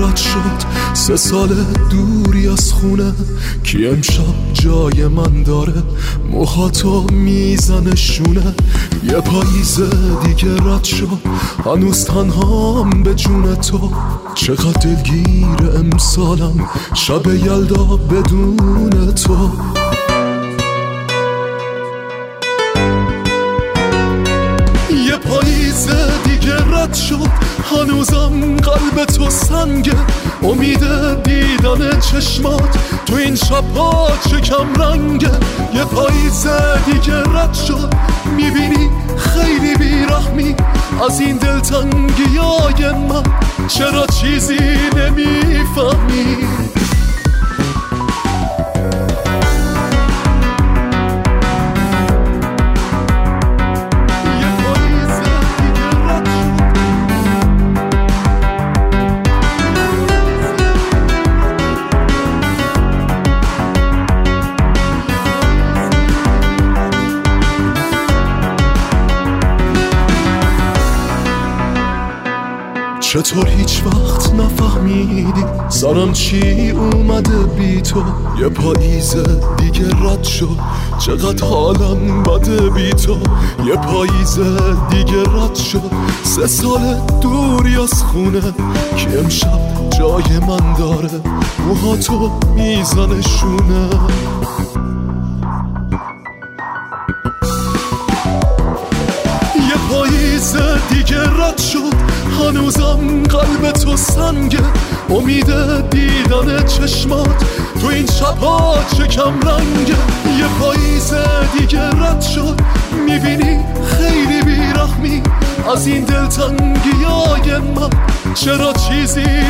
رد شد 3 سال دوری از خونه. کی امشب جای من داره موهاتو میزنه شونه. یه پاییز دیگه رد شد هنوز تنهام به جون تو. چقدر دلگیر امسالم شب یلدا بدون تو. یه پاییز دیگه رد شد هنوزم قلب تو سنگه. امید دیدن چشمات تو این شب‌ها چه کم رنگه. یه پاییز دیگه رد شد میبینی خیلی بیرحمی از این دلتنگیای من. چرا چیزی نمیفهمی؟ چطور هیچ وقت نفهمیدی سرم چی اومده بی تو؟ یه پاییز دیگه رد شد چقدر حالم بده بی تو. یه پاییز دیگه رد شد 3 سال دوری از خونه. که امشب جای من داره موهاتو میزنه شونه. یه پاییز دیگه رد شد هنوزم قلب تو سنگه. امید دیدن چشمات تو این شب‌ها چه کم رنگه. یه پاییز دیگه رد شد میبینی خیلی بیرحمی از این دلتنگیای من. چرا چیزی